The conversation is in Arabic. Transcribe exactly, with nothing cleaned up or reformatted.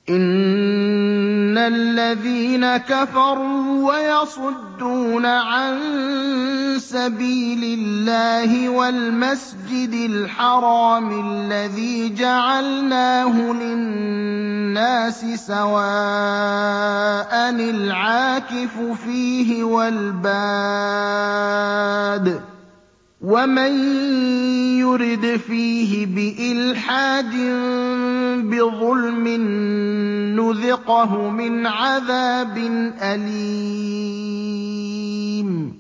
إِنَّ الَّذِينَ كَفَرُوا وَيَصُدُّونَ عَن سَبِيلِ اللَّهِ وَالْمَسْجِدِ الْحَرَامِ الَّذِي جَعَلْنَاهُ لِلنَّاسِ سَوَاءً الْعَاكِفُ فِيهِ وَالْبَادِ ۚ وَمَن يُرِدْ فِيهِ بِإِلْحَادٍ بِظُلْمٍ نُّذِقْهُ مِنْ عَذَابٍ أَلِيمٍ